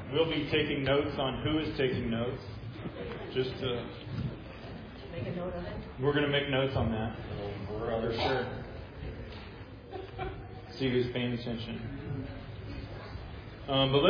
We'll be taking notes on who is taking notes. Just to make a note of it. We're going to make notes on that. For sure. See who's paying attention. But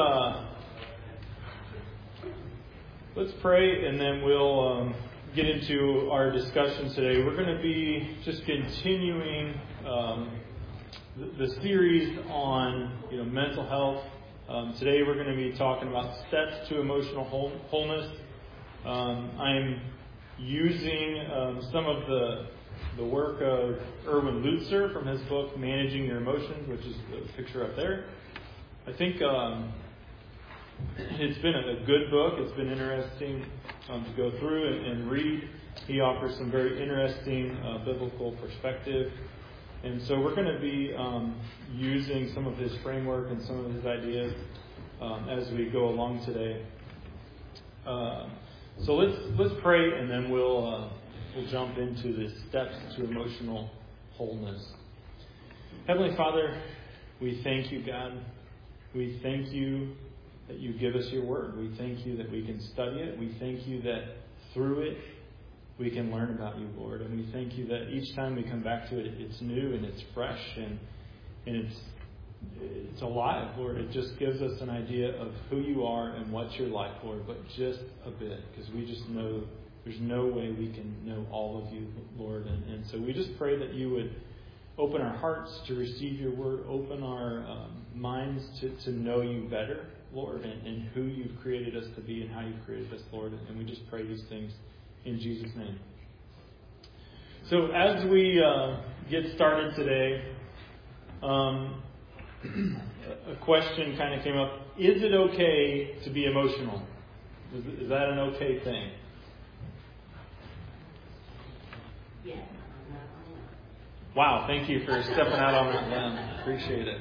let's pray, and then we'll get into our discussion today. We're going to be just continuing the series on mental health. Today we're going to be talking about steps to emotional wholeness. I'm using some of the work of Erwin Lutzer from his book Managing Your Emotions, which is the picture up there. I think it's been a good book. It's been interesting to go through and read. He offers some very interesting biblical perspective. And so we're going to be using some of his framework and some of his ideas as we go along today. So let's pray, and then we'll jump into the steps to emotional wholeness. Heavenly Father, we thank you, God. We thank you that you give us your word. We thank you that we can study it. We thank you that through it we can learn about you, Lord. And we thank you that each time we come back to it, it's new and it's fresh and it's alive, Lord. It just gives us an idea of who you are and what you're like, Lord, but just a bit, because we just know there's no way we can know all of you, Lord. And so we just pray that you would open our hearts to receive your word, open our minds to know you better, Lord, and who you've created us to be and how you've created us, Lord. And we just pray these things in Jesus' name. So as we get started today, a question kind of came up. Is it okay to be emotional? Is that an okay thing? Yes. Wow, thank you for stepping out on that limb. Appreciate it.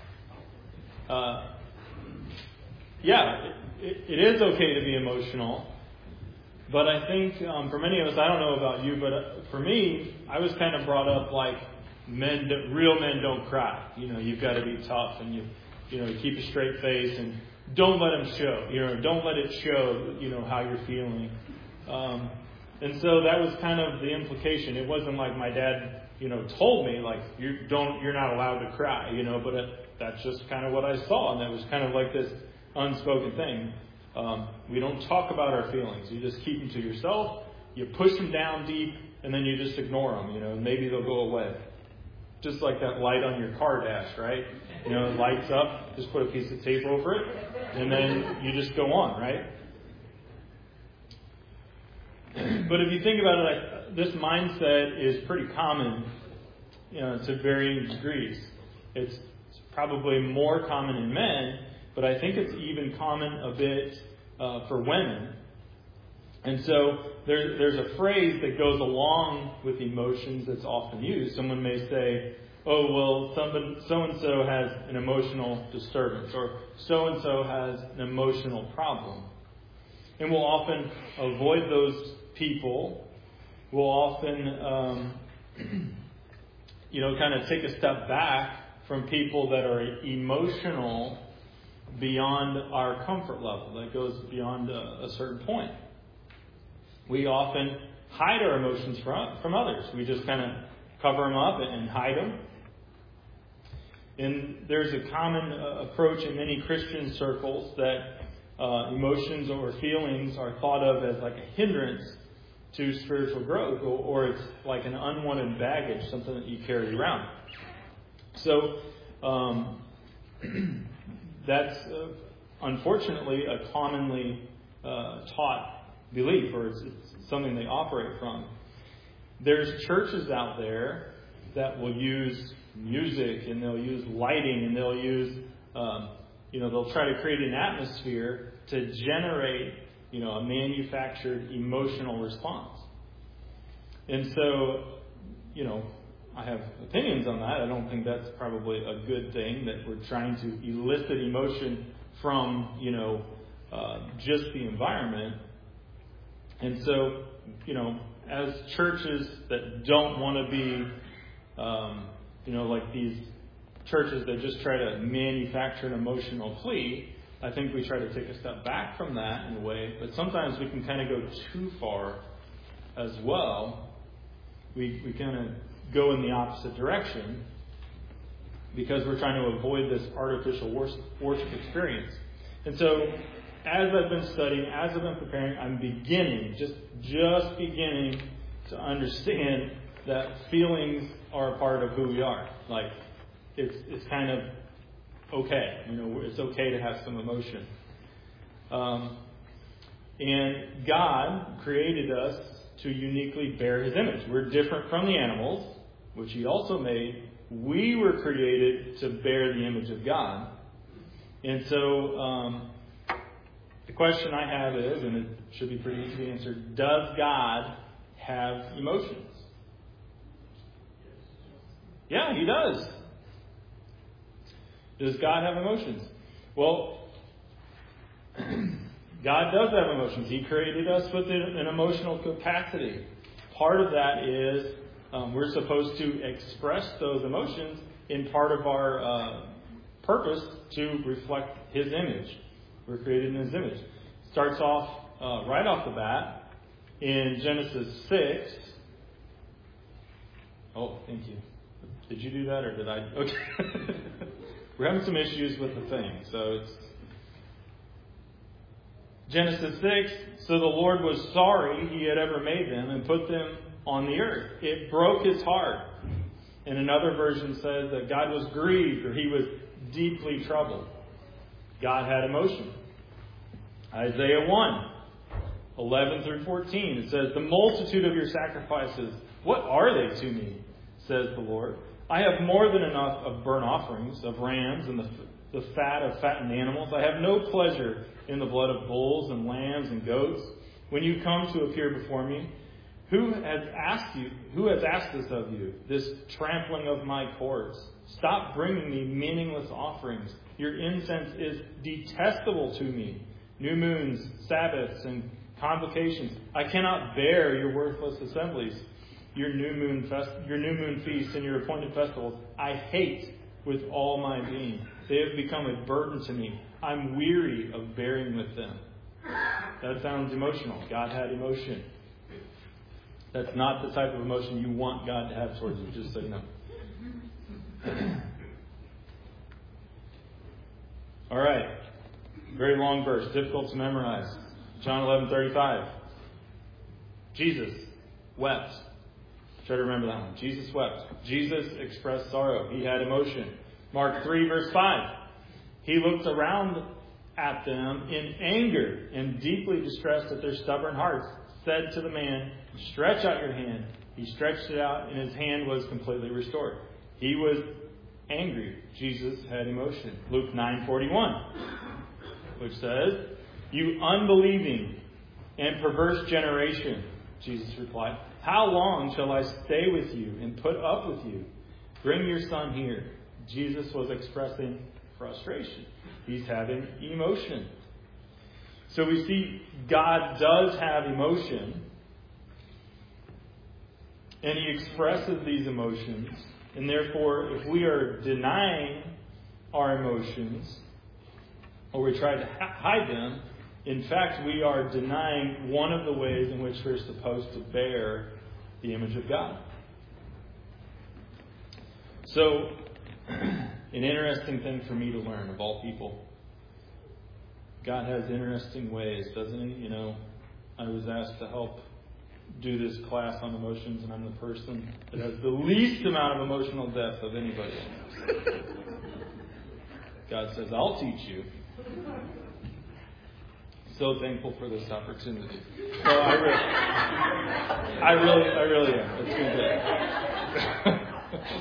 It is okay to be emotional. But I think for many of us, I don't know about you, but for me, I was kind of brought up like real men don't cry. You've got to be tough and you keep a straight face and don't let them show. Don't let it show. How you're feeling. And so that was kind of the implication. It wasn't like my dad, told me like you're not allowed to cry. But that's just kind of what I saw, and that was kind of like this unspoken thing. We don't talk about our feelings. You just keep them to yourself. You push them down deep, and then you just ignore them. And maybe they'll go away. Just like that light on your car dash, right? It lights up. Just put a piece of tape over it, and then you just go on, right? But if you think about it, this mindset is pretty common, to varying degrees. It's probably more common in men, but I think it's even common a bit for women. And so there's a phrase that goes along with emotions that's often used. Someone may say, oh, well, so-and-so has an emotional disturbance, or so-and-so has an emotional problem. And we'll often avoid those people. We'll often, kind of take a step back from people that are emotional beyond our comfort level, that goes beyond a certain point. We often hide our emotions from others. We just kind of cover them up and hide them. And there's a common approach in many Christian circles that emotions or feelings are thought of as like a hindrance to spiritual growth, or it's like an unwanted baggage, something that you carry around. So that's unfortunately a commonly taught belief, or it's something they operate from. There's churches out there that will use music, and they'll use lighting, and they'll use, they'll try to create an atmosphere to generate, a manufactured emotional response. And so, I have opinions on that. I don't think that's probably a good thing, that we're trying to elicit emotion from, just the environment. And so, as churches that don't want to be, like these churches that just try to manufacture an emotional plea, I think we try to take a step back from that in a way, but sometimes we can kind of go too far as well. We kind of go in the opposite direction because we're trying to avoid this artificial worship experience. And so, as I've been studying, as I've been preparing, I'm beginning, just beginning to understand that feelings are a part of who we are. Like, it's kind of okay. It's okay to have some emotion. And God created us to uniquely bear His image. We're different from the animals, which He also made. We were created to bear the image of God. And so, the question I have is, and it should be pretty easy to answer, does God have emotions? Yeah, He does. Does God have emotions? Well, God does have emotions. He created us with an emotional capacity. Part of that is we're supposed to express those emotions in part of our purpose to reflect His image. We're created in His image. Starts off right off the bat in Genesis 6. Oh, thank you. Did you do that or did I? Okay. We're having some issues with the thing. So it's Genesis 6. So the Lord was sorry He had ever made them and put them on the earth. It broke His heart. And another version says that God was grieved, or He was deeply troubled. God had emotion. Isaiah 1, 11 through 14. It says, "The multitude of your sacrifices, what are they to me? Says the Lord. I have more than enough of burnt offerings, of rams, and the fat of fattened animals. I have no pleasure in the blood of bulls and lambs and goats. When you come to appear before me, who has asked this of you, this trampling of my courts? Stop bringing me meaningless offerings. Your incense is detestable to me. New moons, Sabbaths, and convocations. I cannot bear your worthless assemblies. Your new moon feasts and your appointed festivals, I hate with all my being. They have become a burden to me. I'm weary of bearing with them." That sounds emotional. God had emotion. That's not the type of emotion you want God to have towards you, just so you know. All right. Very long verse, difficult to memorize. John 11:35. Jesus wept. Try to remember that one. Jesus wept. Jesus expressed sorrow. He had emotion. Mark 3, verse 5. He looked around at them in anger and deeply distressed at their stubborn hearts, said to the man, "Stretch out your hand." He stretched it out, and his hand was completely restored. He was angry. Jesus had emotion. Luke 9:41, which says, "You unbelieving and perverse generation," Jesus replied, "how long shall I stay with you and put up with you? Bring your son here." Jesus was expressing frustration. He's having emotion. So we see God does have emotion, and He expresses these emotions. And therefore, if we are denying our emotions, or we try to hide them, in fact, we are denying one of the ways in which we're supposed to bear the image of God. So, an interesting thing for me to learn, of all people. God has interesting ways, doesn't He? I was asked to help do this class on emotions, and I'm the person that has the least amount of emotional depth of anybody. God says, "I'll teach you." So thankful for this opportunity. So I really am. It's been good.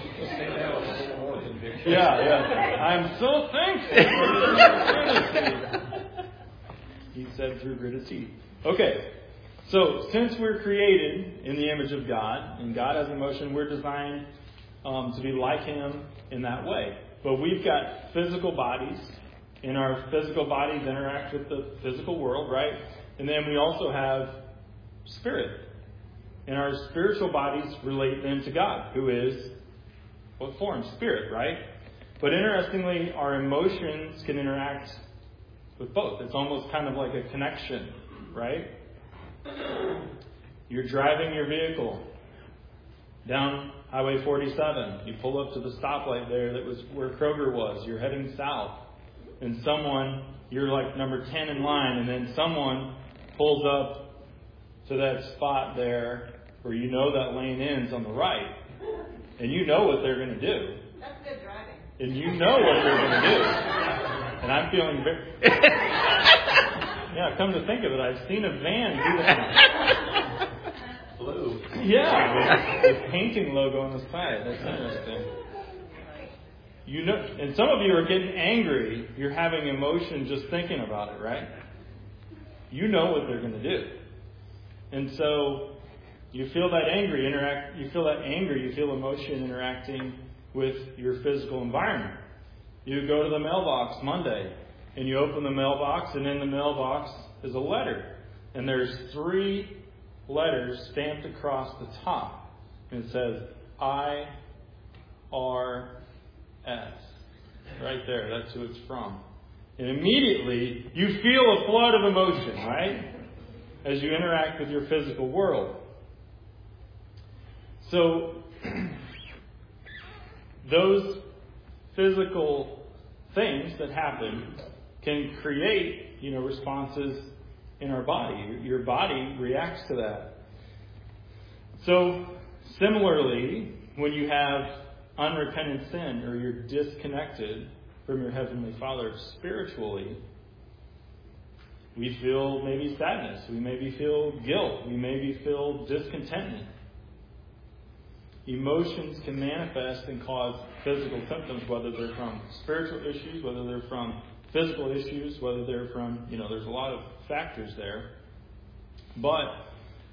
Yeah. I'm so thankful for this opportunity. He said through gritted teeth. Okay. So, since we're created in the image of God, and God has emotion, we're designed to be like Him in that way. But we've got physical bodies, and our physical bodies interact with the physical world, right? And then we also have spirit. And our spiritual bodies relate then to God, who is what form? Spirit, right? But interestingly, our emotions can interact with both. It's almost kind of like a connection, right? You're driving your vehicle down Highway 47. You pull up to the stoplight there that was where Kroger was. You're heading south. And you're like number 10 in line, and then someone pulls up to that spot there where you know that lane ends on the right. And you know what they're going to do. That's good driving. And you know what they're going to do. And I'm feeling very... Yeah, come to think of it, I've seen a van do that. Blue. Yeah, with painting logo on the side. That's interesting. You know, and some of you are getting angry. You're having emotion just thinking about it, right? You know what they're going to do. And so you feel that anger, you feel emotion interacting with your physical environment. You go to the mailbox Monday, and you open the mailbox, and in the mailbox is a letter. And there's 3 letters stamped across the top. And it says, IRS. Right there, that's who it's from. And immediately, you feel a flood of emotion, right? As you interact with your physical world. So, those physical things that happen can create, responses in our body. Your body reacts to that. So, similarly, when you have unrepentant sin or you're disconnected from your Heavenly Father spiritually, we feel maybe sadness. We maybe feel guilt. We maybe feel discontentment. Emotions can manifest and cause physical symptoms, whether they're from spiritual issues, whether they're from physical issues, whether they're from, there's a lot of factors there. But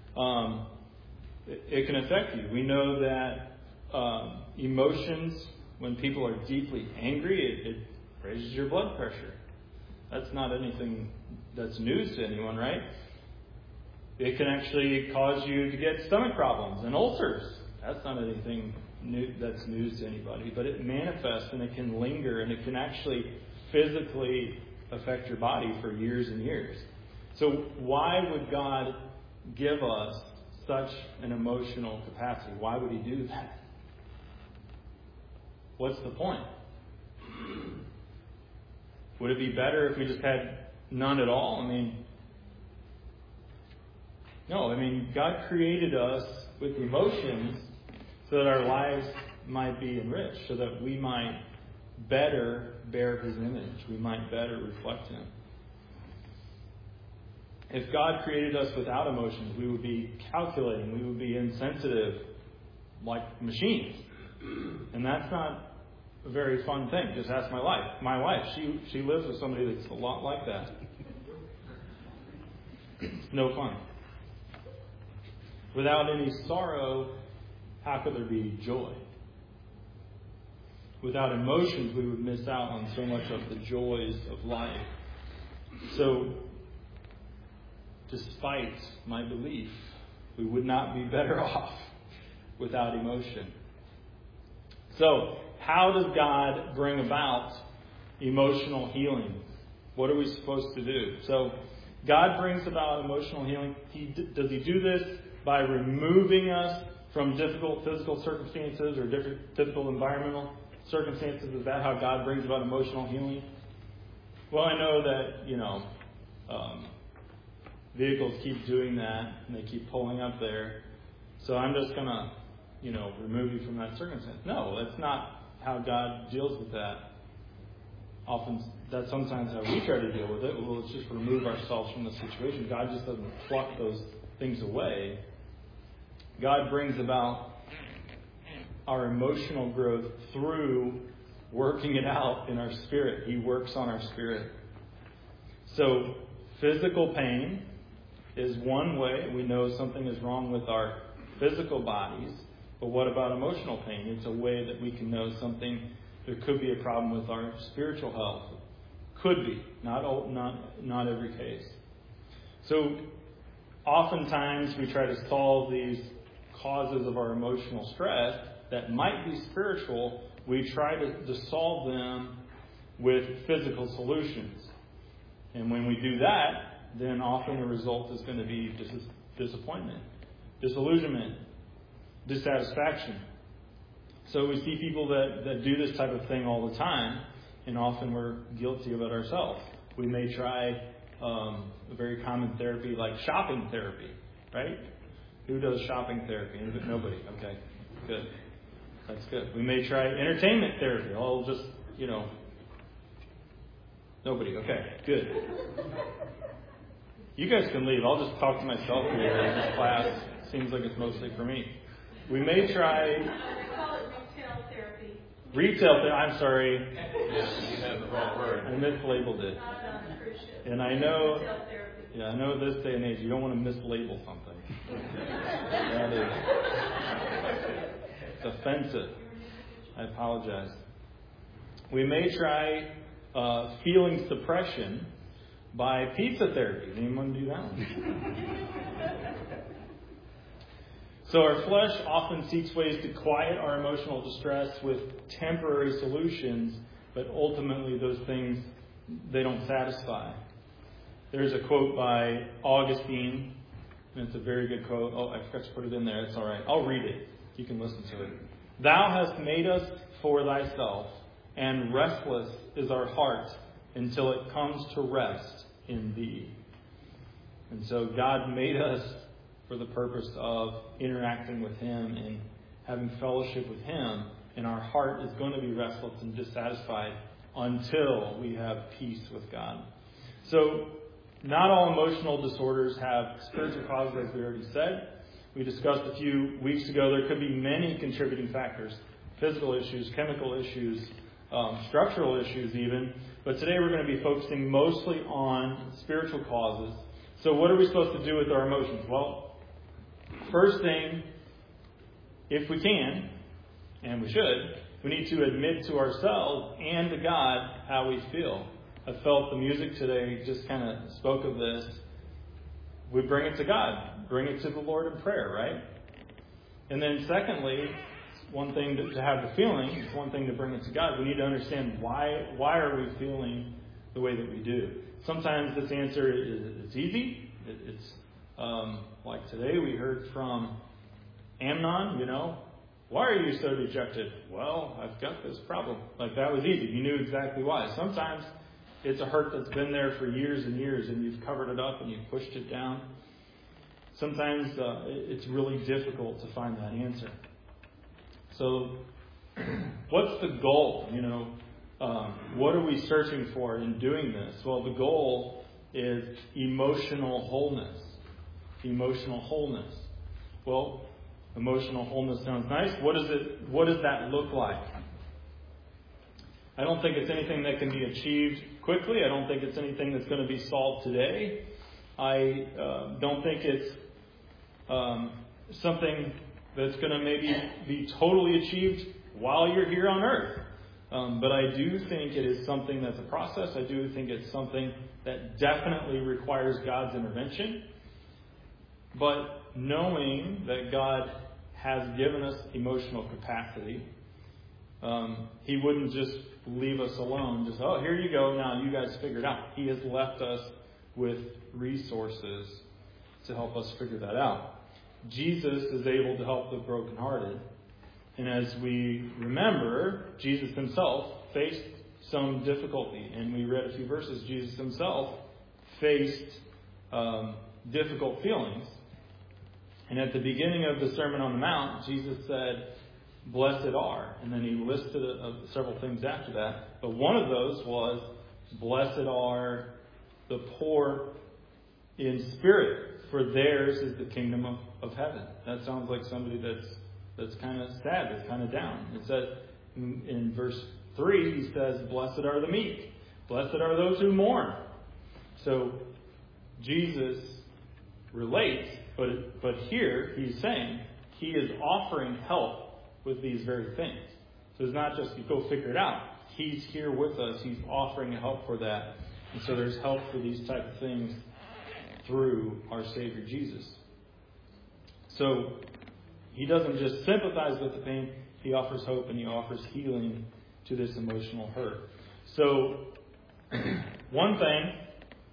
it can affect you. We know that emotions, when people are deeply angry, it raises your blood pressure. That's not anything that's news to anyone, right? It can actually cause you to get stomach problems and ulcers. That's not anything new that's news to anybody, but it manifests and it can linger and it can actually physically affect your body for years and years. So why would God give us such an emotional capacity? Why would He do that? What's the point? Would it be better if we just had none at all? No. God created us with emotions so that our lives might be enriched, so that we might better bear His image. We might better reflect Him. If God created us without emotions, we would be calculating, we would be insensitive, like machines. And that's not a very fun thing. Just ask my wife. My wife, she lives with somebody that's a lot like that. No fun. Without any sorrow, how could there be joy? Without emotions, we would miss out on so much of the joys of life. So, despite my belief, we would not be better off without emotion. So, how does God bring about emotional healing? What are we supposed to do? So, God brings about emotional healing. Does He do this by removing us from difficult physical circumstances or difficult environmental circumstances? Is that how God brings about emotional healing? Well, I know that, vehicles keep doing that and they keep pulling up there. So I'm just going to, remove you from that circumstance. No, that's not how God deals with that. Often, that's sometimes how we try to deal with it. Well, let's just remove ourselves from the situation. God just doesn't pluck those things away. God brings about our emotional growth through working it out in our spirit. He works on our spirit. So, physical pain is one way. We know something is wrong with our physical bodies. But what about emotional pain? It's a way that we can know there could be a problem with our spiritual health. Could be. Not every case. So, oftentimes we try to solve these causes of our emotional stress that might be spiritual. We try to solve them with physical solutions. And when we do that, then often the result is going to be disappointment, disillusionment, dissatisfaction. So we see people that do this type of thing all the time, and often we're guilty of it ourselves. We may try a very common therapy like shopping therapy, right? Who does shopping therapy? Nobody. Okay, good. That's good. We may try entertainment therapy. I'll just, nobody. Okay, good. You guys can leave. I'll just talk to myself here in this class. Seems like it's mostly for me. We may try... They call it retail therapy. Retail therapy. I'm sorry. Yes, you have the wrong word. I mislabeled it. And I know... Yeah, I know this day and age, you don't want to mislabel something. That is... It's offensive. I apologize. We may try feeling suppression by pizza therapy. Anyone do that one? So our flesh often seeks ways to quiet our emotional distress with temporary solutions, but ultimately those things, they don't satisfy. There's a quote by Augustine, and it's a very good quote. Oh, I forgot to put it in there. It's all right. I'll read it. You can listen to it. Thou hast made us for thyself, and restless is our heart until it comes to rest in thee. And so God made us for the purpose of interacting with Him and having fellowship with Him, and our heart is going to be restless and dissatisfied until we have peace with God. So, not all emotional disorders have spiritual causes, as we already said. We discussed a few weeks ago there could be many contributing factors. Physical issues, chemical issues, structural issues even. But today we're going to be focusing mostly on spiritual causes. So what are we supposed to do with our emotions? Well, first thing, if we can, and we should, we need to admit to ourselves and to God how we feel. I felt the music today just kind of spoke of this. We bring it to God. Bring it to the Lord in prayer, right? And then secondly, it's one thing to have the feeling. It's one thing to bring it to God. We need to understand why are we feeling the way that we do. Sometimes this answer is easy. It's like today we heard from Amnon, why are you so dejected? Well, I've got this problem. Like that was easy. You knew exactly why. Sometimes it's a hurt that's been there for years and years, and you've covered it up and you've pushed it down. Sometimes it's really difficult to find that answer. So, what's the goal? What are we searching for in doing this? Well, the goal is emotional wholeness. Emotional wholeness. Well, emotional wholeness sounds nice. What does that look like? I don't think it's anything that can be achieved quickly. I don't think it's anything that's going to be solved today. I don't think it's something that's going to maybe be totally achieved while you're here on earth. But I do think it is something that's a process. I do think it's something that definitely requires God's intervention. But knowing that God has given us emotional capacity, He wouldn't just leave us alone. Just, here you go. Now you guys figure it out. He has left us with resources to help us figure that out. Jesus is able to help the brokenhearted. And as we remember, Jesus Himself faced some difficulty. And we read a few verses. Jesus Himself faced difficult feelings. And at the beginning of the Sermon on the Mount, Jesus said, blessed are. And then He listed several things after that. But one of those was, blessed are the poor in spirit, for theirs is the kingdom of heaven. That sounds like somebody that's kind of sad, that's kind of down. It says in verse 3, He says, blessed are the meek. Blessed are those who mourn. So Jesus relates, but here He's saying He is offering help with these very things. So it's not just you go figure it out. He's here with us. He's offering help for that. And so there's help for these type of things through our Savior Jesus. So He doesn't just sympathize with the pain. He offers hope and He offers healing to this emotional hurt. So one thing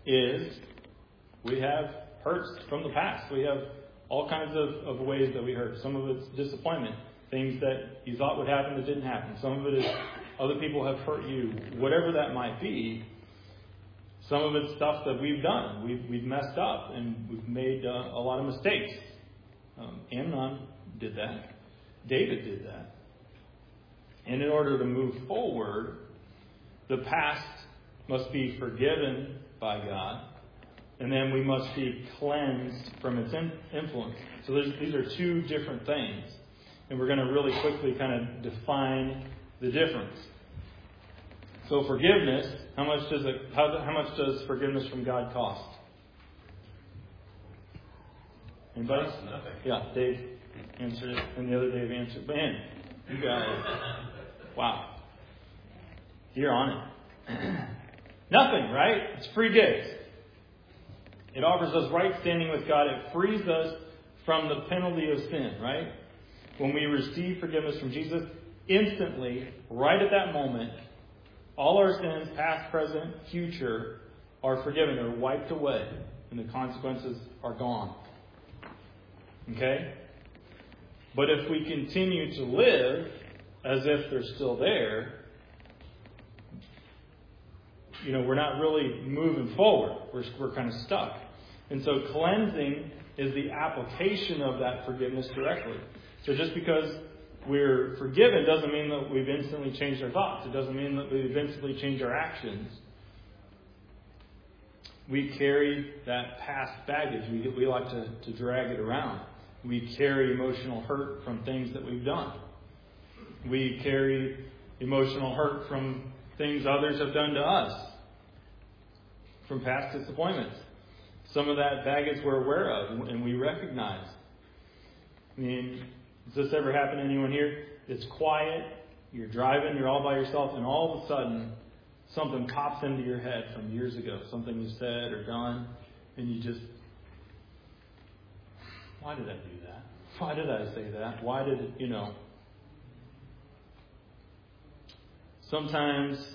is we have hurts from the past. We have all kinds of ways that we hurt. Some of it's disappointment, things that you thought would happen that didn't happen. Some of it is other people have hurt you. Whatever that might be, some of it's stuff that we've done. We've messed up and we've made a lot of mistakes. Amnon did that. David did that. And in order to move forward, the past must be forgiven by God. And then we must be cleansed from its influence. So these are two different things. And we're going to really quickly kind of define the difference. So forgiveness, how much does forgiveness from God cost? Anybody? Nothing. Yeah, Dave answered it, and the other Dave answered. Man, you guys, wow, you're on it. Nothing, right? It's free gift. It offers us right standing with God. It frees us from the penalty of sin, right? When we receive forgiveness from Jesus, instantly, right at that moment, all our sins, past, present, future, are forgiven. They're wiped away, and the consequences are gone. Okay? But if we continue to live as if they're still there, we're not really moving forward. We're kind of stuck. And so cleansing is the application of that forgiveness directly. So just because we're forgiven doesn't mean that we've instantly changed our thoughts. It doesn't mean that we've instantly changed our actions. We carry that past baggage. We like to drag it around. We carry emotional hurt from things that we've done. We carry emotional hurt from things others have done to us, from past disappointments. Some of that baggage we're aware of and we recognize. I mean, does this ever happen to anyone here? It's quiet, you're driving, you're all by yourself, and all of a sudden something pops into your head from years ago, something you said or done, and you just, why did I do that? Why did I say that? Why did it, Sometimes,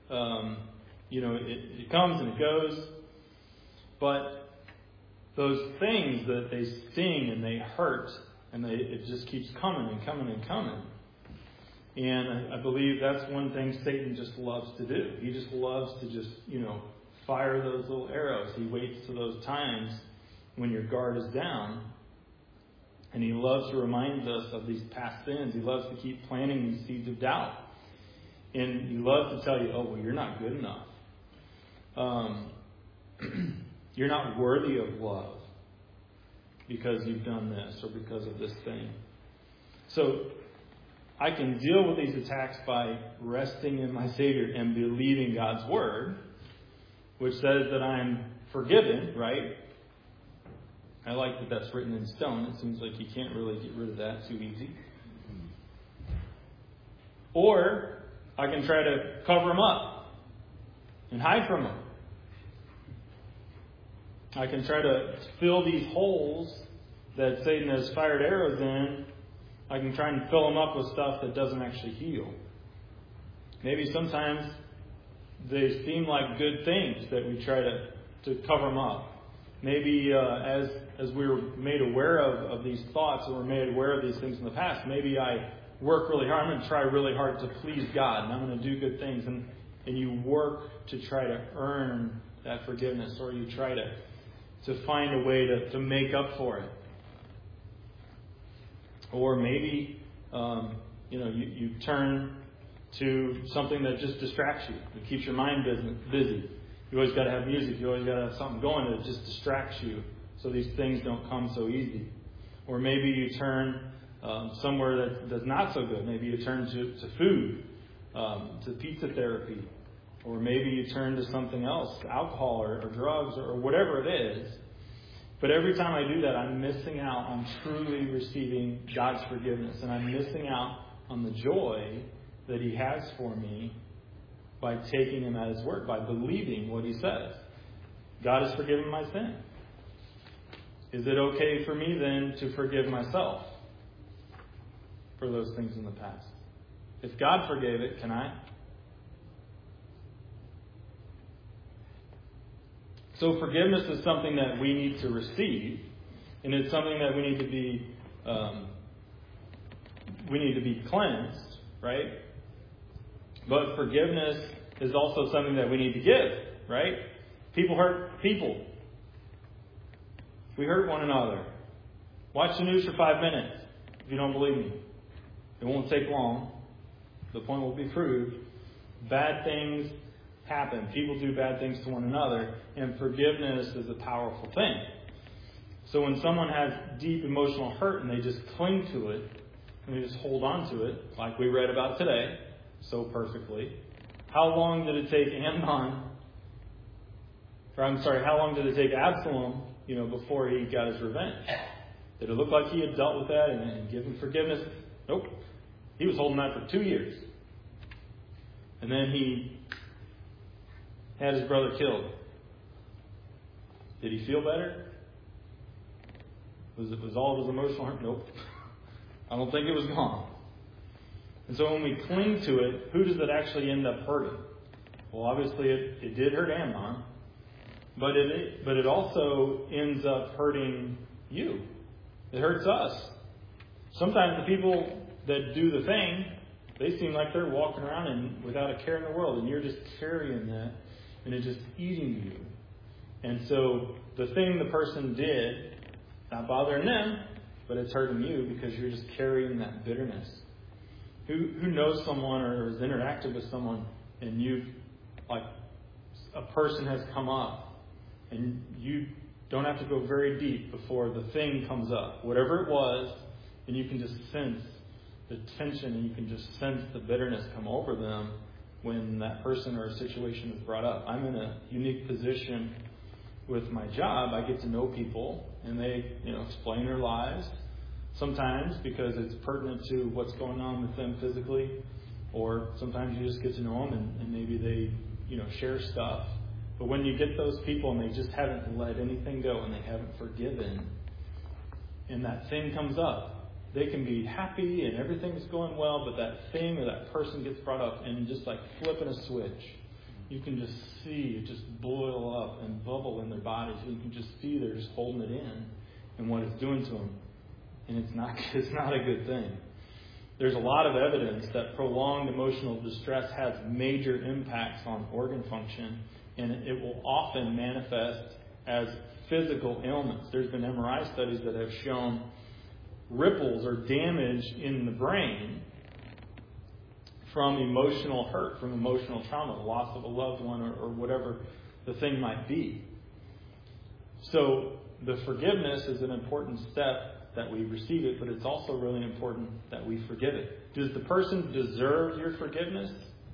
it comes and it goes, but those things that they sting and they hurt, and it just keeps coming and coming and coming. And I believe that's one thing Satan just loves to do. He just loves to just, fire those little arrows. He waits to those times when your guard is down. And he loves to remind us of these past sins. He loves to keep planting these seeds of doubt. And he loves to tell you, you're not good enough. You're not worthy of love because you've done this or because of this thing. So I can deal with these attacks by resting in my Savior and believing God's Word, which says that I'm forgiven, right? I like that that's written in stone. It seems like you can't really get rid of that too easy. Or I can try to cover them up and hide from them. I can try to fill these holes that Satan has fired arrows in. I can try and fill them up with stuff that doesn't actually heal. Maybe sometimes they seem like good things that we try to cover them up. Maybe as we were made aware of these thoughts and we're made aware of these things in the past, maybe I work really hard. I'm going to try really hard to please God, and I'm going to do good things. And you work to try to earn that forgiveness, or you try to find a way to make up for it. Or maybe you turn to something that just distracts you, that keeps your mind busy. You always got to have music. You always got to have something going that just distracts you, so these things don't come so easy. Or maybe you turn somewhere that's not so good. Maybe you turn to food, to pizza therapy. Or maybe you turn to something else, alcohol or drugs or whatever it is. But every time I do that, I'm missing out on truly receiving God's forgiveness. And I'm missing out on the joy that He has for me by taking Him at His word, by believing what He says. God has forgiven my sin. Is it okay for me then to forgive myself for those things in the past? If God forgave it, can I? So forgiveness is something that we need to receive, and it's something that we need to be cleansed, right? But forgiveness is also something that we need to give, right? People hurt people. We hurt one another. Watch the news for 5 minutes if you don't believe me. It won't take long. The point will be proved. Bad things happen. People do bad things to one another, and forgiveness is a powerful thing. So when someone has deep emotional hurt and they just cling to it, and they just hold on to it, like we read about today, so perfectly, how long did it take how long did it take Absalom, before he got his revenge? Did it look like he had dealt with that and given forgiveness? Nope. He was holding that for 2 years. And then he had his brother killed. Did he feel better? Was all of his emotional hurt? Nope. I don't think it was gone. And so when we cling to it, who does it actually end up hurting? Well, obviously it did hurt Amnon, but it also ends up hurting you. It hurts us. Sometimes the people that do the thing, they seem like they're walking around and without a care in the world, and you're just carrying that, and it's just eating you. And so the thing the person did, not bothering them, but it's hurting you because you're just carrying that bitterness. Who knows someone or has interacted with someone, and a person has come up, and you don't have to go very deep before the thing comes up, whatever it was, and you can just sense the tension, and you can just sense the bitterness come over them when that person or a situation is brought up. I'm in a unique position with my job. I get to know people, and they, explain their lives. Sometimes because it's pertinent to what's going on with them physically, or sometimes you just get to know them and maybe they, share stuff. But when you get those people and they just haven't let anything go and they haven't forgiven, and that thing comes up, they can be happy and everything's going well, but that thing or that person gets brought up, and just like flipping a switch, you can just see it just boil up and bubble in their bodies. You can just see they're just holding it in and what it's doing to them. And it's not a good thing. There's a lot of evidence that prolonged emotional distress has major impacts on organ function, and it will often manifest as physical ailments. There's been MRI studies that have shown ripples or damage in the brain from emotional hurt, from emotional trauma, the loss of a loved one, or whatever the thing might be. So the forgiveness is an important step that we receive it, but it's also really important that we forgive it. Does the person deserve your forgiveness?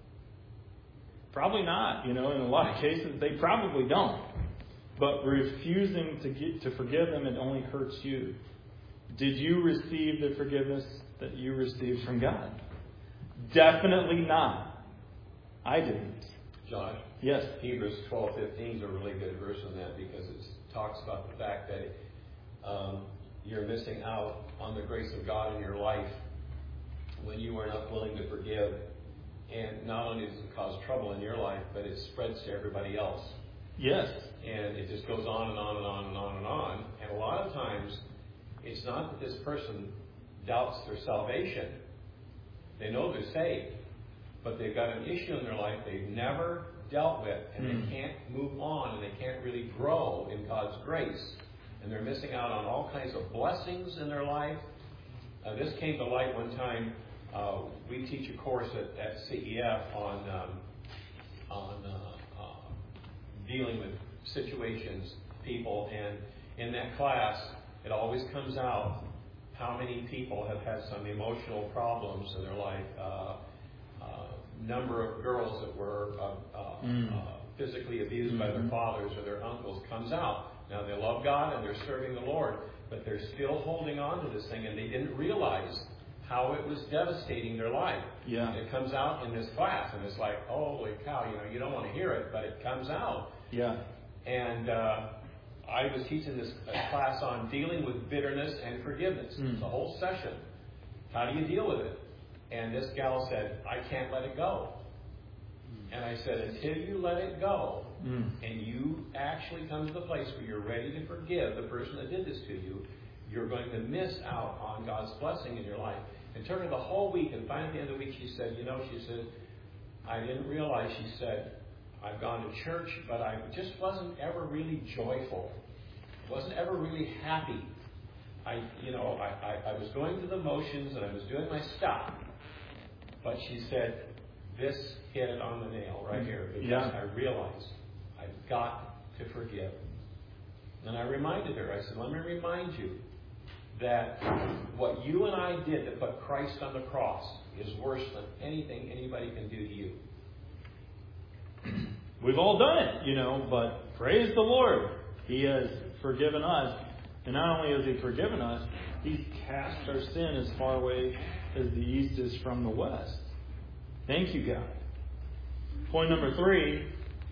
Probably not. In a lot of cases, they probably don't. But refusing to forgive them, it only hurts you. Did you receive the forgiveness that you received from God? Definitely not. I didn't. Josh? Yes. Hebrews 12:15 is a really good verse on that, because it talks about the fact that you're missing out on the grace of God in your life when you are not willing to forgive. And not only does it cause trouble in your life, but it spreads to everybody else. Yes. And it just goes on and on and on and on and on. And a lot of times, it's not that this person doubts their salvation. They know they're saved, but they've got an issue in their life they've never dealt with, and they can't move on, and they can't really grow in God's grace. And they're missing out on all kinds of blessings in their life. This came to light one time. We teach a course at CEF on dealing with situations, people, and in that class, it always comes out how many people have had some emotional problems in their life. Number of girls that were physically abused by their fathers or their uncles comes out. Now, they love God and they're serving the Lord, but they're still holding on to this thing, and they didn't realize how it was devastating their life. Yeah. It comes out in this class, and it's like, holy cow, you don't want to hear it, but it comes out. Yeah. And I was teaching this class on dealing with bitterness and forgiveness. The whole session. How do you deal with it? And this gal said, I can't let it go. And I said, until you let it go, and you actually come to the place where you're ready to forgive the person that did this to you, you're going to miss out on God's blessing in your life. It took her the whole week, and finally at the end of the week she said, I didn't realize, she said, I've gone to church, but I just wasn't ever really joyful. Wasn't ever really happy. I was going through the motions and I was doing my stuff. But she said, this hit it on the nail right here, because I realized I've got to forgive. And I reminded her, I said, let me remind you that what you and I did to put Christ on the cross is worse than anything anybody can do to you. We've all done it, but praise the Lord. He has forgiven us. And not only has He forgiven us, He's cast our sin as far away as the east is from the west. Thank you, God. Point number 3.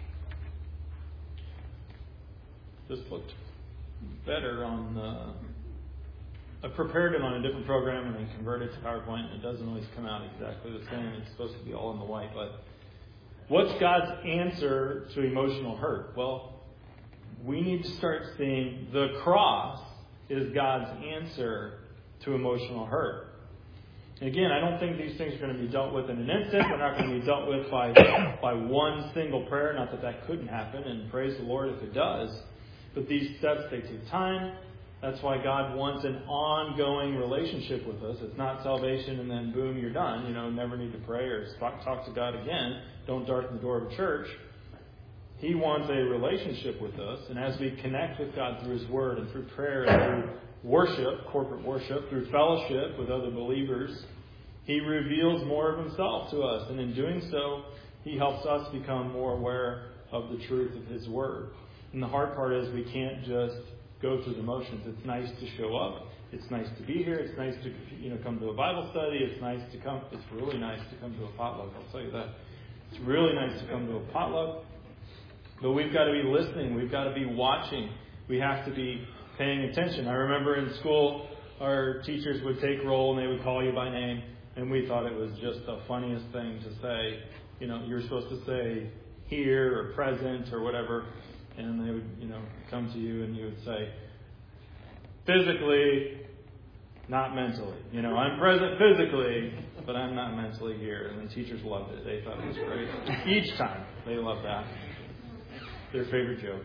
This looked better on I prepared it on a different program and then converted it to PowerPoint. It doesn't always come out exactly the same. It's supposed to be all in the white. But what's God's answer to emotional hurt? Well, we need to start seeing the cross is God's answer to emotional hurt. Again, I don't think these things are going to be dealt with in an instant. They're not going to be dealt with by one single prayer. Not that that couldn't happen, and praise the Lord if it does. But these steps, they take time. That's why God wants an ongoing relationship with us. It's not salvation and then boom, you're done. Never need to pray or talk to God again. Don't darken the door of a church. He wants a relationship with us. And as we connect with God through His Word and through prayer and through worship, corporate worship, through fellowship with other believers, He reveals more of Himself to us. And in doing so, He helps us become more aware of the truth of His Word. And the hard part is we can't just go through the motions. It's nice to show up. It's nice to be here. It's nice to come to a Bible study. It's really nice to come to a potluck. I'll tell you that. It's really nice to come to a potluck. But we've got to be listening. We've got to be watching. We have to be paying attention. I remember in school, our teachers would take roll and they would call you by name. And we thought it was just the funniest thing to say. You're supposed to say here or present or whatever. And they would, come to you and you would say, physically, not mentally. I'm present physically, but I'm not mentally here. And the teachers loved it. They thought it was great. Each time, they loved that. Their favorite joke.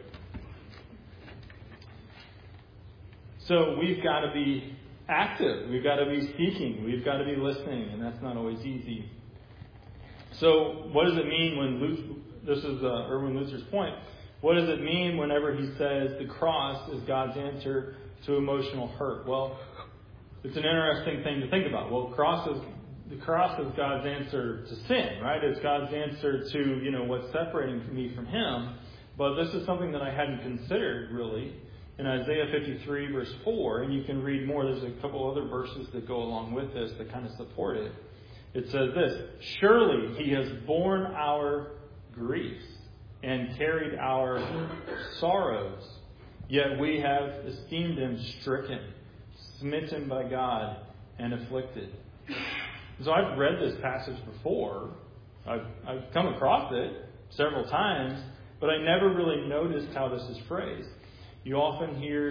So we've got to be active. We've got to be seeking. We've got to be listening. And that's not always easy. So what does it mean this is Erwin Lutzer's point. What does it mean whenever he says the cross is God's answer to emotional hurt? Well, it's an interesting thing to think about. Well, the cross is God's answer to sin, right? It's God's answer to, what's separating me from Him. But this is something that I hadn't considered, really. In Isaiah 53, verse 4, and you can read more. There's a couple other verses that go along with this that kind of support it. It says this, surely He has borne our griefs and carried our sorrows. Yet we have esteemed Him stricken, smitten by God, and afflicted. So I've read this passage before. I've come across it several times, but I never really noticed how this is phrased. You often hear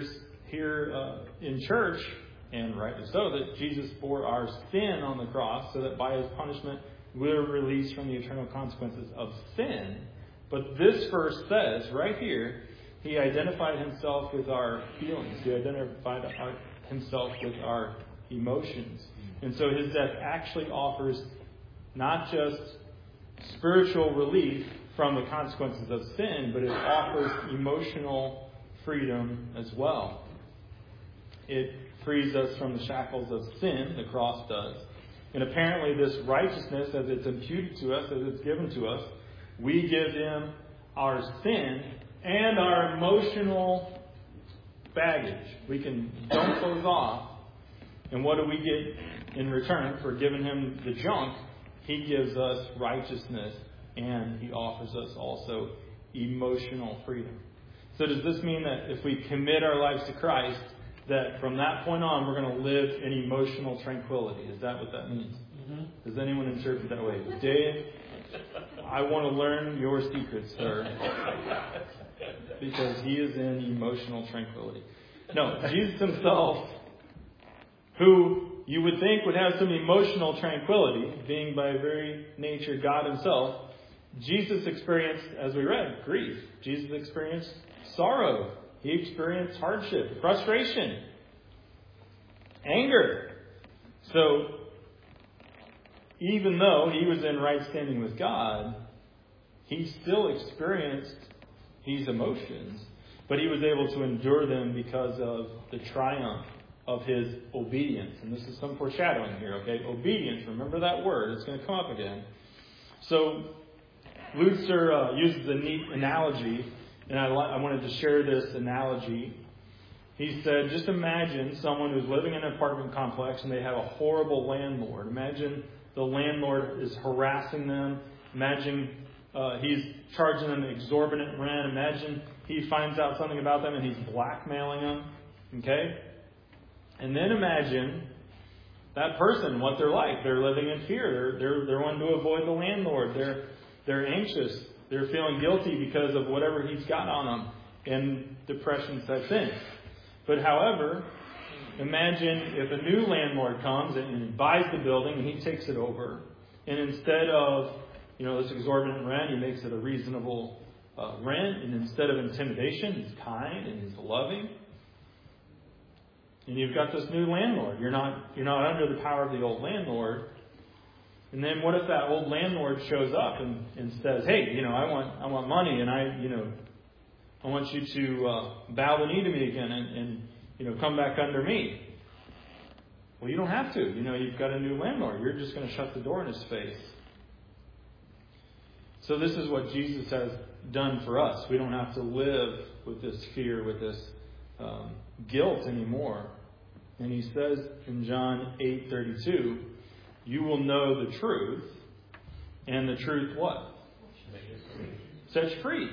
in church, and rightly so, that Jesus bore our sin on the cross so that by His punishment we're released from the eternal consequences of sin. But this verse says, right here, He identified Himself with our feelings. He identified Himself with our emotions. And so His death actually offers not just spiritual relief from the consequences of sin, but it offers emotional freedom as well. It frees us from the shackles of sin, the cross does. And apparently this righteousness, as it's imputed to us, as it's given to us, we give Him our sin and our emotional baggage. We can dump those off. And what do we get in return for giving Him the junk? He gives us righteousness, and He offers us also emotional freedom. So does this mean that if we commit our lives to Christ, that from that point on we're going to live in emotional tranquility? Is that what that means? Mm-hmm. Does anyone interpret that way? Dave? I want to learn your secrets, sir. Because he is in emotional tranquility. No, Jesus himself, who you would think would have some emotional tranquility, being by very nature God himself, Jesus experienced, as we read, grief. Jesus experienced sorrow. He experienced hardship, frustration, anger. So, even though he was in right standing with God, he still experienced these emotions, but he was able to endure them because of the triumph of his obedience. And this is some foreshadowing here, okay? Obedience, remember that word. It's going to come up again. So, Lutzer uses a neat analogy, and I wanted to share this analogy. He said, just imagine someone who's living in an apartment complex and they have a horrible landlord. Imagine the landlord is harassing them. Imagine he's charging them exorbitant rent. Imagine he finds out something about them and he's blackmailing them. Okay? And then imagine that person, what they're like. They're living in fear. They're wanting to avoid the landlord. They're anxious. They're feeling guilty because of whatever he's got on them. And depression sets in. But however, imagine if a new landlord comes and buys the building and he takes it over. And instead of, this exorbitant rent, he makes it a reasonable rent. And instead of intimidation, he's kind and he's loving. And you've got this new landlord. You're not under the power of the old landlord. And then what if that old landlord shows up and says, hey, I want money and I want you to bow the knee to me again and come back under me. Well, you don't have to. You've got a new landlord. You're just going to shut the door in his face. So this is what Jesus has done for us. We don't have to live with this fear, with this guilt anymore. And he says in John 8:32, you will know the truth, and the truth what? Sets free.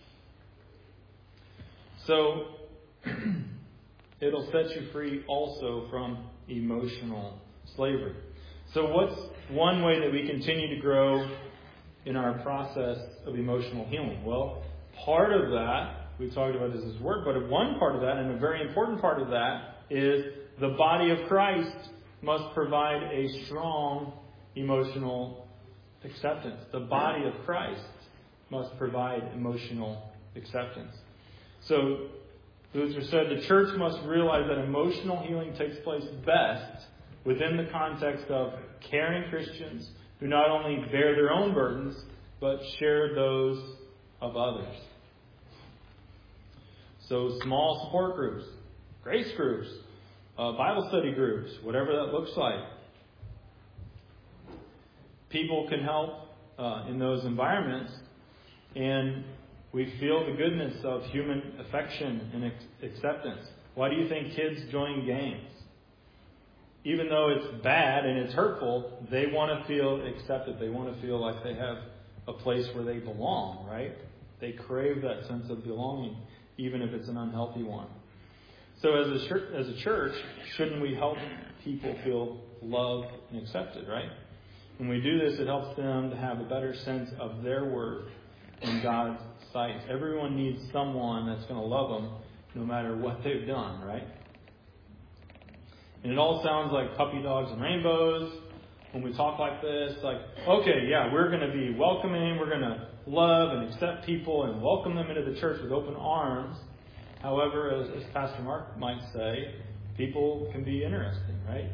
So, it'll set you free also from emotional slavery. So what's one way that we continue to grow in our process of emotional healing? Well, part of that, we talked about this as word, but one part of that, and a very important part of that, is the body of Christ must provide a strong emotional acceptance. The body of Christ must provide emotional acceptance. So, Luther said the church must realize that emotional healing takes place best within the context of caring Christians who not only bear their own burdens, but share those of others. So small support groups, grace groups, Bible study groups, whatever that looks like. People can help in those environments, and we feel the goodness of human affection and acceptance. Why do you think kids join gangs? Even though it's bad and it's hurtful, they want to feel accepted. They want to feel like they have a place where they belong, right? They crave that sense of belonging, even if it's an unhealthy one. So as a church, shouldn't we help people feel loved and accepted, right? When we do this, it helps them to have a better sense of their worth in God's sight. Everyone needs someone that's going to love them no matter what they've done, right? And it all sounds like puppy dogs and rainbows when we talk like this. Like, okay, yeah, we're going to be welcoming. We're going to love and accept people and welcome them into the church with open arms. However, as Pastor Mark might say, people can be interesting, right?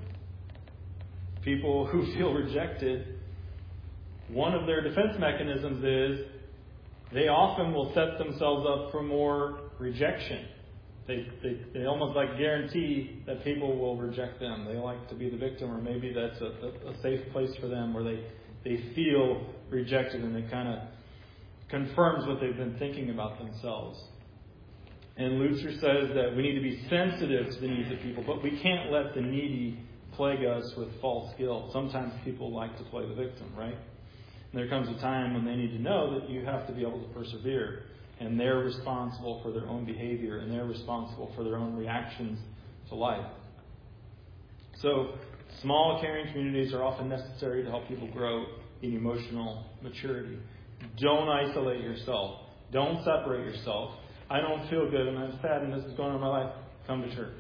People who feel rejected, one of their defense mechanisms is they often will set themselves up for more rejection. They almost like guarantee that people will reject them. They like to be the victim, or maybe that's a safe place for them where they feel rejected and it kind of confirms what they've been thinking about themselves. And Luther says that we need to be sensitive to the needs of people, but we can't let the needy plague us with false guilt. Sometimes people like to play the victim, right? And there comes a time when they need to know that you have to be able to persevere. And they're responsible for their own behavior, and they're responsible for their own reactions to life. So, small caring communities are often necessary to help people grow in emotional maturity. Don't isolate yourself. Don't separate yourself. I don't feel good and I'm sad and this is going on in my life. Come to church.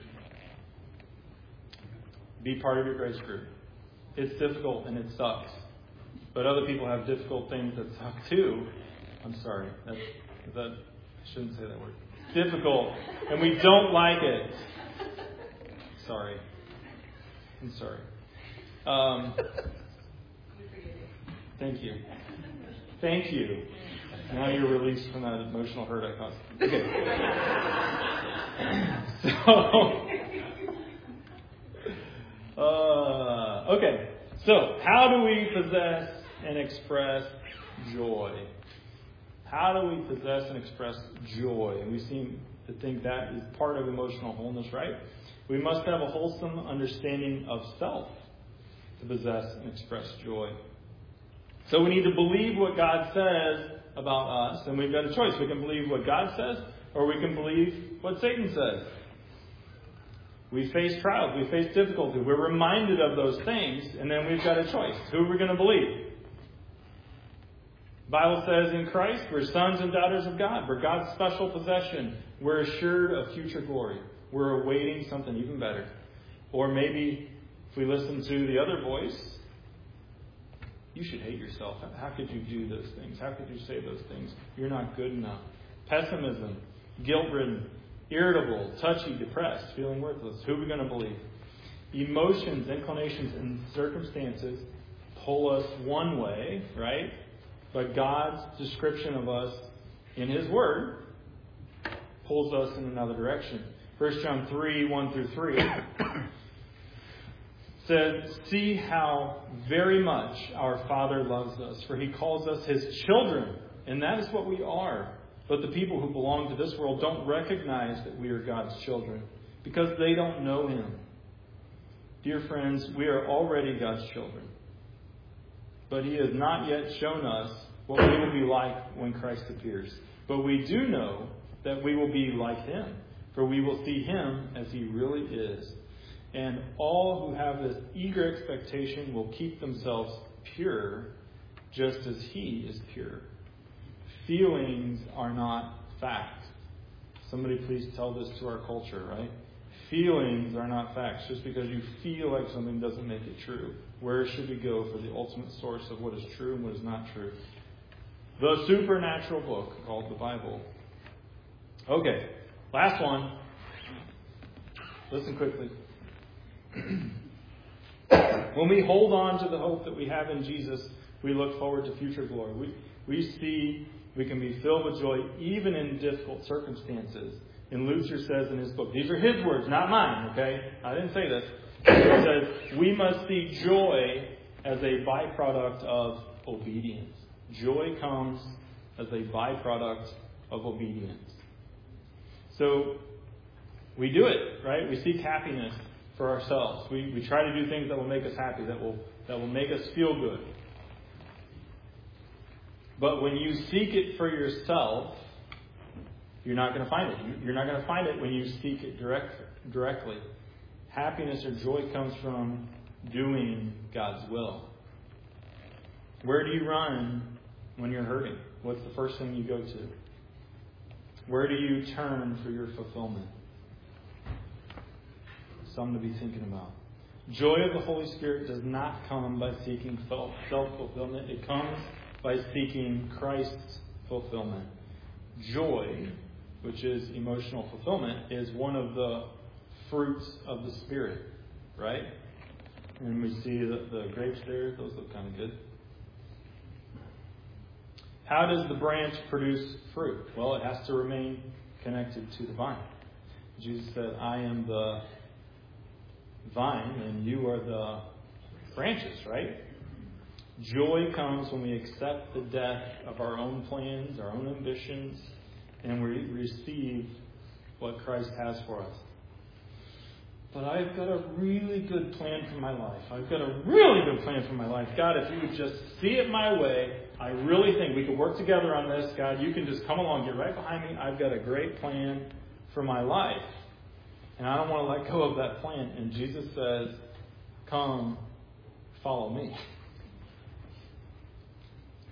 Be part of your grace group. It's difficult and it sucks. But other people have difficult things that suck too. I'm sorry. I shouldn't say that word. It's difficult and we don't like it. Sorry. I'm sorry. Thank you. Thank you. Now you're released from that emotional hurt I caused. Okay. So, how do we possess and express joy? How do we possess and express joy? And we seem to think that is part of emotional wholeness, right? We must have a wholesome understanding of self to possess and express joy. So we need to believe what God says about us, and we've got a choice. We can believe what God says, or we can believe what Satan says. We face trials, we face difficulty, we're reminded of those things, and then we've got a choice. Who are we going to believe? The Bible says in Christ, we're sons and daughters of God. We're God's special possession. We're assured of future glory. We're awaiting something even better. Or maybe if we listen to the other voice, you should hate yourself. How could you do those things? How could you say those things? You're not good enough. Pessimism, guilt-ridden, irritable, touchy, depressed, feeling worthless. Who are we going to believe? Emotions, inclinations, and circumstances pull us one way, right? But God's description of us in His Word pulls us in another direction. 1 John 3, 1 through 3 says, "See how very much our Father loves us, for He calls us His children, and that is what we are. But the people who belong to this world don't recognize that we are God's children, because they don't know Him. Dear friends, we are already God's children. But He has not yet shown us what we will be like when Christ appears. But we do know that we will be like Him, for we will see Him as He really is. And all who have this eager expectation will keep themselves pure, just as He is pure. Feelings are not fact." Somebody please tell this to our culture, right? Feelings are not facts. Just because you feel like something doesn't make it true. Where should we go for the ultimate source of what is true and what is not true? The supernatural book called the Bible. Okay, last one. Listen quickly. When we hold on to the hope that we have in Jesus, we look forward to future glory. We see we can be filled with joy even in difficult circumstances. And Luther says in his book, these are his words, not mine, okay? I didn't say this. He says, we must see joy as a byproduct of obedience. Joy comes as a byproduct of obedience. So, we do it, right? We seek happiness for ourselves. We try to do things that will make us happy, that will make us feel good. But when you seek it for yourself, you're not going to find it. You're not going to find it when you seek it directly. Happiness or joy comes from doing God's will. Where do you run when you're hurting? What's the first thing you go to? Where do you turn for your fulfillment? Something to be thinking about. Joy of the Holy Spirit does not come by seeking self-fulfillment. It comes by seeking Christ's fulfillment. Joy, which is emotional fulfillment, is one of the fruits of the Spirit, right? And we see the grapes there. Those look kind of good. How does the branch produce fruit? Well, it has to remain connected to the vine. Jesus said, I am the vine and you are the branches, right? Joy comes when we accept the death of our own plans, our own ambitions, and we receive what Christ has for us. But I've got a really good plan for my life. I've got a really good plan for my life. God, if you would just see it my way, I really think we could work together on this. God, you can just come along, get right behind me. I've got a great plan for my life. And I don't want to let go of that plan. And Jesus says, come, follow me.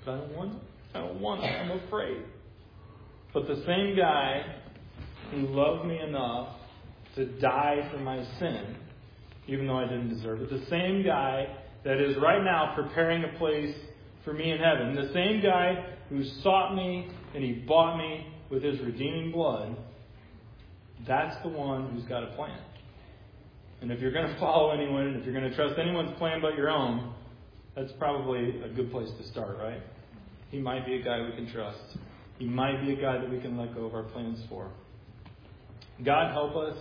But I don't want to. I'm afraid. But the same guy who loved me enough to die for my sin, even though I didn't deserve it, the same guy that is right now preparing a place for me in heaven, the same guy who sought me and he bought me with his redeeming blood, that's the one who's got a plan. And if you're going to follow anyone, and if you're going to trust anyone's plan but your own, that's probably a good place to start, right? He might be a guy we can trust. He might be a guy that we can let go of our plans for. God help us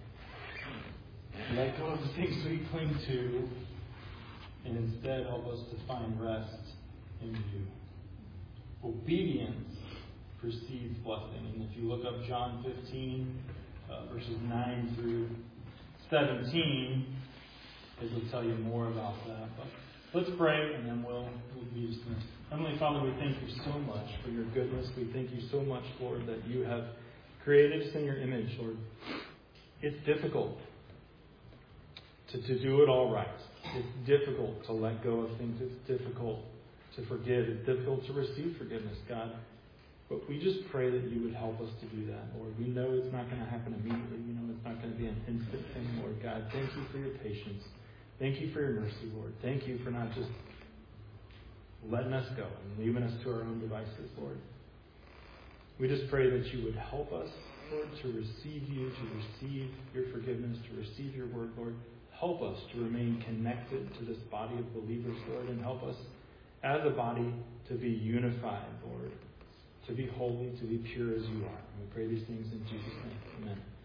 let go of the things we cling to, and instead help us to find rest in you. Obedience precedes blessing. And if you look up John 15, verses 9 through 17, it will tell you more about that. But let's pray, and then we'll be dismissed. Heavenly Father, we thank you so much for your goodness. We thank you so much, Lord, that you have created us in your image, Lord. It's difficult to do it all right. It's difficult to let go of things. It's difficult to forgive. It's difficult to receive forgiveness, God. But we just pray that you would help us to do that, Lord. We know it's not going to happen immediately. We know it's not going to be an instant thing, Lord God. Thank you for your patience. Thank you for your mercy, Lord. Thank you for not just letting us go and leaving us to our own devices, Lord. We just pray that you would help us, Lord, to receive you, to receive your forgiveness, to receive your word, Lord. Help us to remain connected to this body of believers, Lord, and help us as a body to be unified, Lord, to be holy, to be pure as you are. And we pray these things in Jesus' name. Amen.